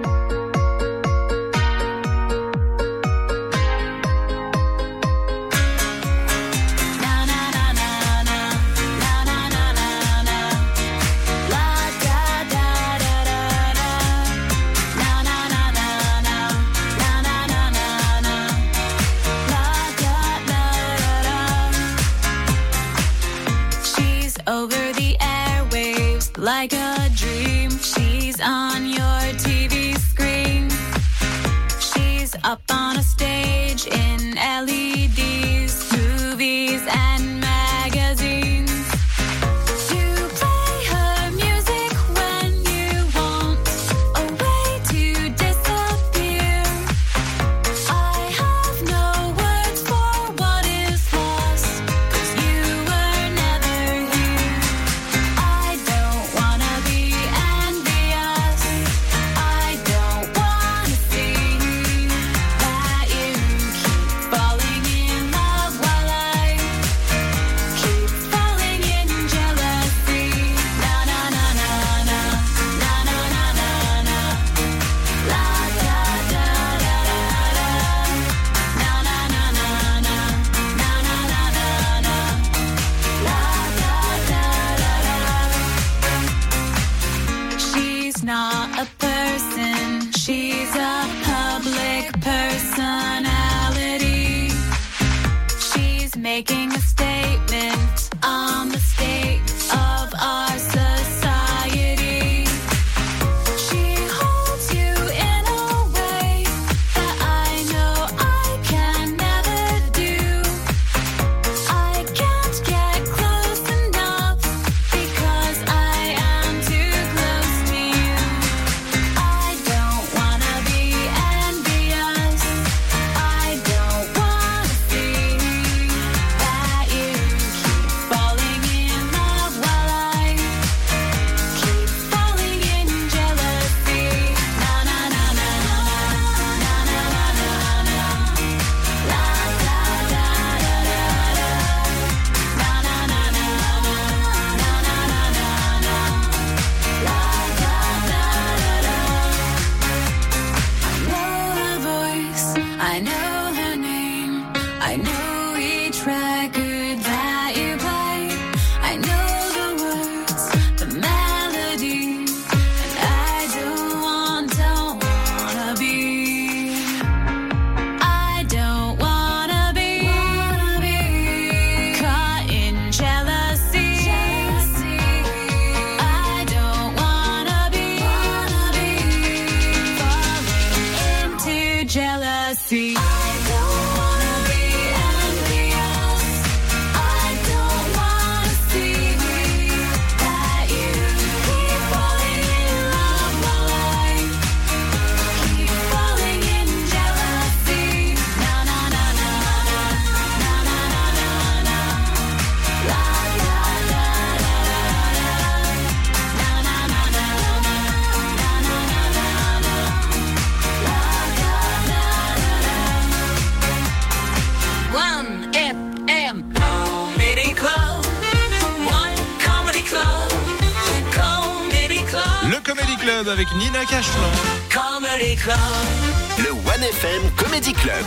Over the airwaves, like a dream. She's on your TV screen. She's up on a stage in LEDs, movies and magazines. You play her music when you want a way to disappear. I have no words for what is lost, 'cause you were never here. I don't wanna be envious. I don't wanna see that you keep falling in love while I keep falling in jealousy. Na na na na na, na na na na na, la da da da da da, na na na na na, na na na na na, la da da da da. She's not a person, she's a public personality. She's making a statement on the state of our society. She holds you in a way that I know I can never do. I Club avec Nina Cachelin. Le 1FM Comedy Club.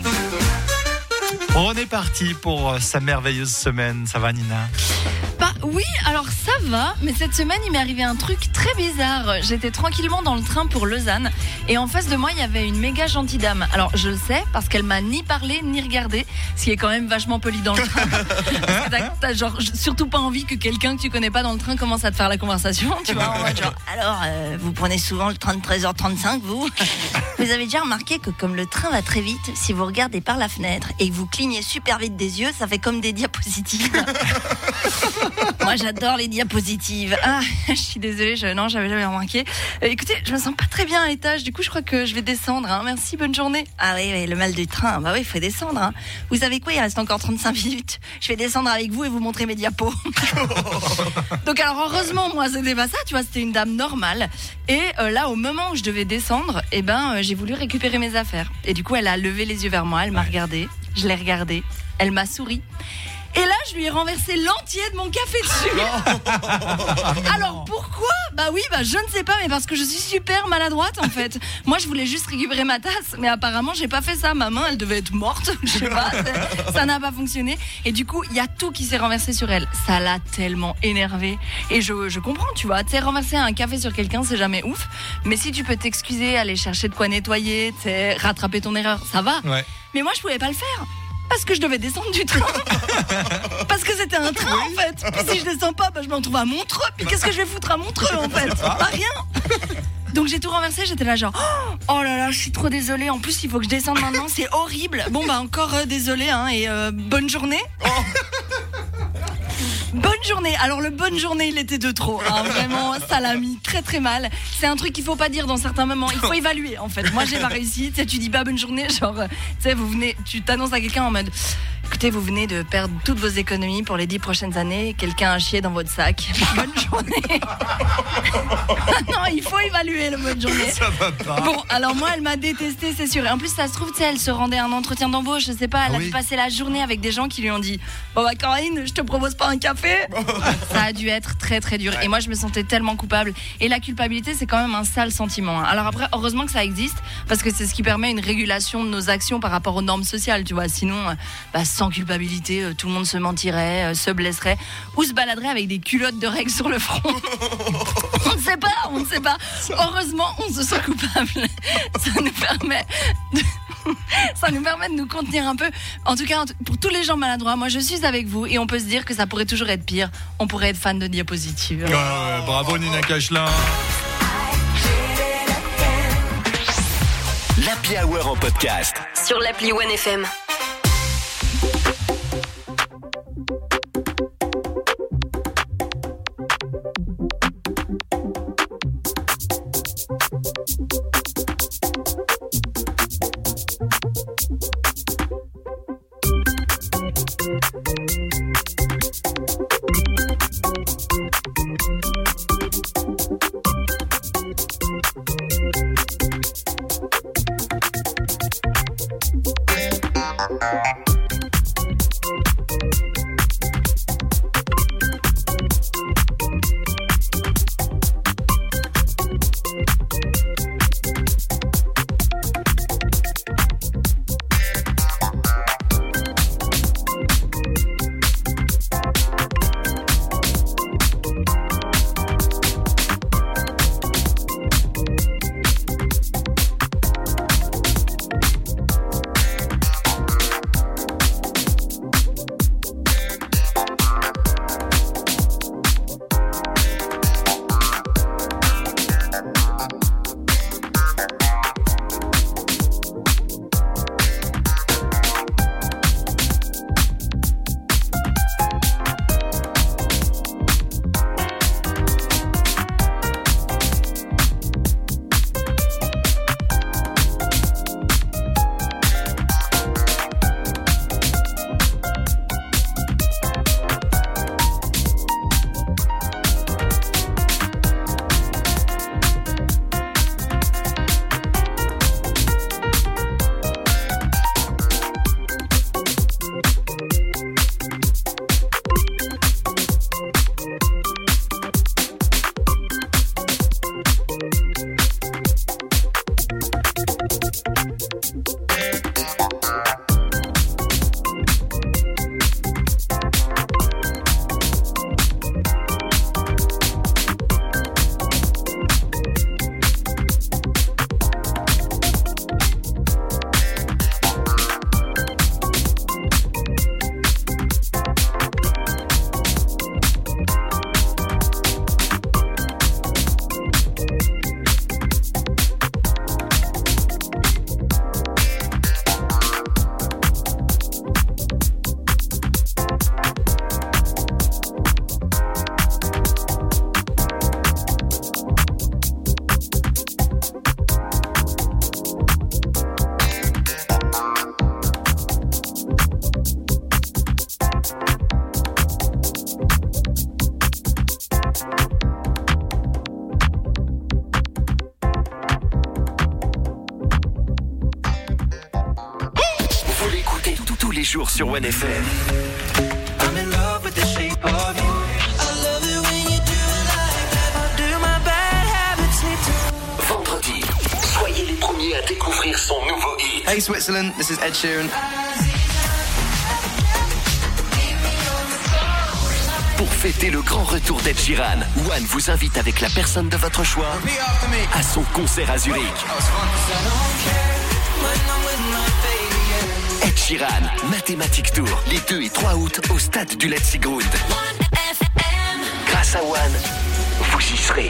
On est parti pour sa merveilleuse semaine. Ça va, Nina? Bah oui, alors ça va, mais cette semaine il m'est arrivé un truc très bizarre. J'étais tranquillement dans le train pour Lausanne et en face de moi il y avait une méga gentille dame. Alors je le sais parce qu'elle m'a ni parlé ni regardé, ce qui est quand même vachement poli dans le train. Parce que t'as genre surtout pas envie que quelqu'un que tu connais pas dans le train commence à te faire la conversation, tu vois, en mode genre, alors vous prenez souvent le train de 13h35 vous? Vous avez déjà remarqué que comme le train va très vite, si vous regardez par la fenêtre et que vous clignez super vite des yeux, ça fait comme des diapositives. Moi j'adore les diapositives. Ah, je suis désolée, non, j'avais jamais remarqué. Écoutez, je me sens pas très bien à l'étage, du coup je crois que je vais descendre. Hein. Merci, bonne journée. Ah oui, le mal du train, bah oui, il faut descendre. Hein. Vous savez quoi, il reste encore 35 minutes. Je vais descendre avec vous et vous montrer mes diapos. Donc alors heureusement, moi c'était pas ça, tu vois, c'était une dame normale. Et là, au moment où je devais descendre, j'ai voulu récupérer mes affaires. Et du coup, elle a levé les yeux vers moi, elle m'a regardé, je l'ai regardée, elle m'a souri. Et là, je lui ai renversé l'entier de mon café dessus. Alors pourquoi? Bah oui, je ne sais pas, mais parce que je suis super maladroite en fait. Moi, je voulais juste récupérer ma tasse, mais apparemment, j'ai pas fait ça. Ma main, elle devait être morte. Je sais pas, ça n'a pas fonctionné. Et du coup, il y a tout qui s'est renversé sur elle. Ça l'a tellement énervée. Et je comprends, tu vois. Tu sais, renverser un café sur quelqu'un, c'est jamais ouf. Mais si tu peux t'excuser, aller chercher de quoi nettoyer, tu sais, rattraper ton erreur, ça va. Ouais. Mais moi, je pouvais pas le faire. Parce que je devais descendre du train. Parce que c'était un train en fait. Puis si je descends pas, je me retrouve à Montreux. Puis qu'est-ce que je vais foutre à Montreux en fait? Pas rien. Donc j'ai tout renversé, j'étais là genre oh là là, je suis trop désolée. En plus il faut que je descende maintenant, c'est horrible. Bon encore désolée hein, et bonne journée. Bonne journée. Alors le bonne journée, il était de trop. Hein. Vraiment, ça l'a mis très très mal. C'est un truc qu'il faut pas dire dans certains moments. Il faut évaluer en fait. Moi, j'ai pas réussi. Tu sais, tu dis pas bonne journée, genre, tu sais, tu t'annonces à quelqu'un en mode. Écoutez, vous venez de perdre toutes vos économies pour les 10 prochaines années. Quelqu'un a chié dans votre sac. Bonne journée. Non, il faut évaluer le bonne journée. Ça va pas. Bon, alors moi, elle m'a détesté, c'est sûr. Et en plus, ça se trouve, tu sais, elle se rendait à un entretien d'embauche. Je sais pas, elle a dû passer la journée avec des gens qui lui ont dit bon bah Corinne, je te propose pas un café. Ça a dû être très très dur. Et moi, je me sentais tellement coupable. Et la culpabilité, c'est quand même un sale sentiment. Alors après, heureusement que ça existe parce que c'est ce qui permet une régulation de nos actions par rapport aux normes sociales, tu vois. Sinon, sans culpabilité, tout le monde se mentirait, se blesserait ou se baladerait avec des culottes de règles sur le front. On ne sait pas. Heureusement, on se sent coupable. Ça nous permet de nous contenir un peu. En tout cas, pour tous les gens maladroits, moi je suis avec vous et on peut se dire que ça pourrait toujours être pire. On pourrait être fan de diapositives. Bravo Nina Cachelin. L'Happy Hour en podcast. Sur l'appli 1FM. jours sur One FM. I'm in love with the shape of you. I love it when you do it like that. I do my bad habits need to. Vendredi, soyez les premiers à découvrir son nouveau hit. Hey Switzerland, this is Ed Sheeran. Pour fêter le grand retour d'Ed Sheeran, One vous invite avec la personne de votre choix à son concert à Zurich. Ed Sheeran, Mathématique Tour, les 2 et 3 août au stade du Letzigrund. Grâce à One, vous y serez.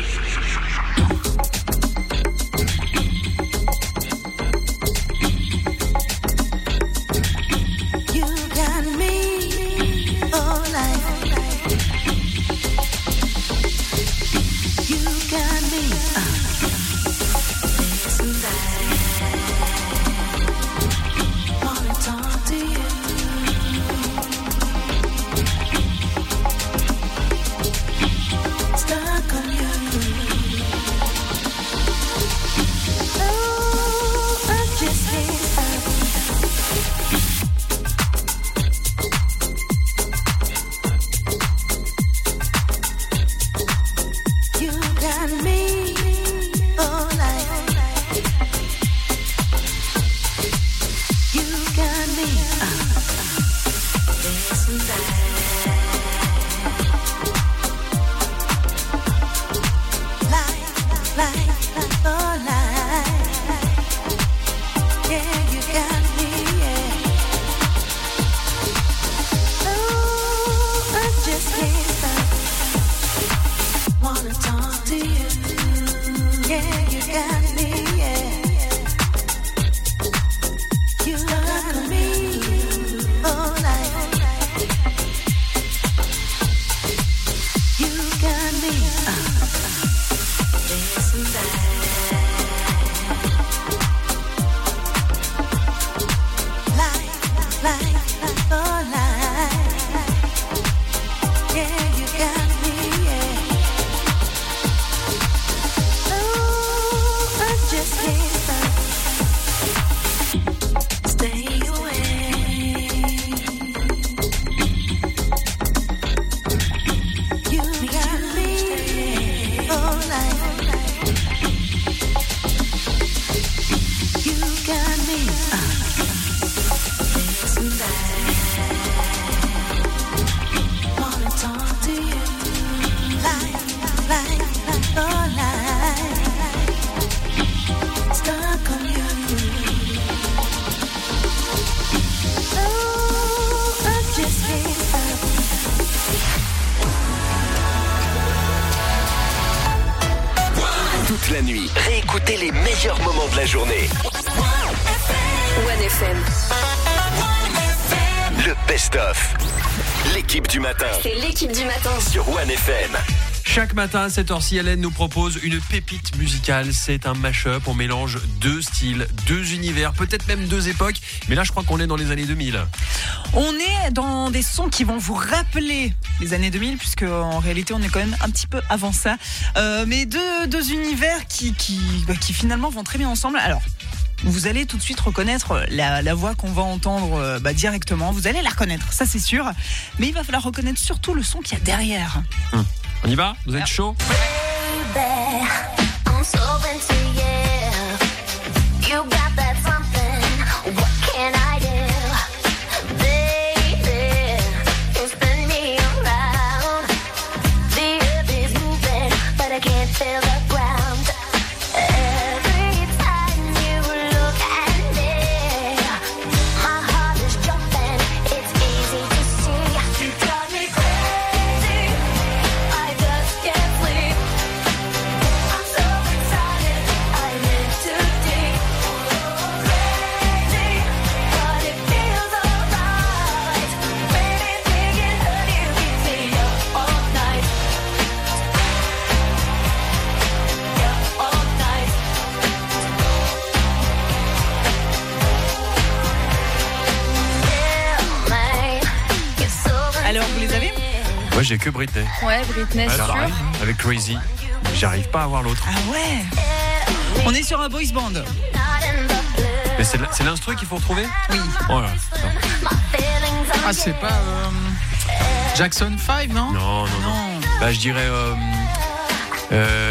Toute la nuit, réécoutez les meilleurs moments de la journée. One FM. Le best-of. L'équipe du matin. C'est l'équipe du matin. Sur One FM. Chaque matin à cette heure-ci, Hélène nous propose une pépite musicale. C'est un mash-up. On mélange 2 styles, 2 univers, peut-être même 2 époques. Mais là, je crois qu'on est dans les années 2000. On est dans des sons qui vont vous rappeler les années 2000, puisque en réalité, on est quand même un petit peu avant ça. Mais deux univers qui finalement vont très bien ensemble. Alors, vous allez tout de suite reconnaître la voix qu'on va entendre directement. Vous allez la reconnaître, ça c'est sûr. Mais il va falloir reconnaître surtout le son qu'il y a derrière. On y va ? Vous êtes chaud ? Moi j'ai que Britney. Ouais, Britney, sûr. Avec Crazy. J'arrive pas à voir l'autre. Ah ouais. On est sur un boys band. Mais c'est l'instru qu'il faut retrouver ? Oui. Voilà. Ah, c'est pas Jackson 5, non? Non. Bah, je dirais